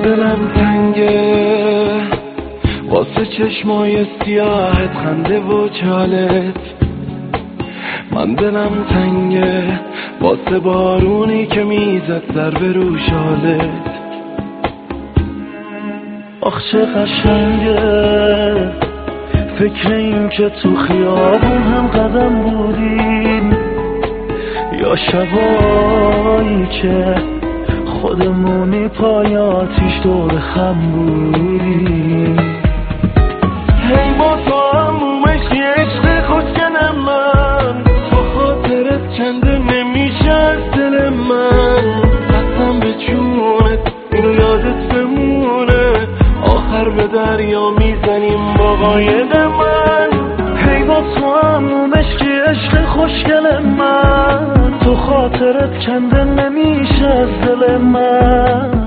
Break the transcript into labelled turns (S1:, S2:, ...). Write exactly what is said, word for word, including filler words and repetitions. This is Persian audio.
S1: دلم تنگه واسه چشمای سیاهت، خنده و چالت. من دلم تنگه واسه بارونی که میزد سر به رو شالت. آخ چه قشنگه فکر این که تو خیابون هم قدم بودیم، یا شبایی که خودمونی پای آتیش دور هم بودیم. هی با تو همومش یه عشق خوشگل من، با خاطرت کنده نمیشه از دل من. قسم به جونت اینو یادت بمونه، آخر به دریا میزنیم با قاید من. هی با تو همومش یه عشق خوشگل من، تو خاطرت کنده نمیشه از دل من.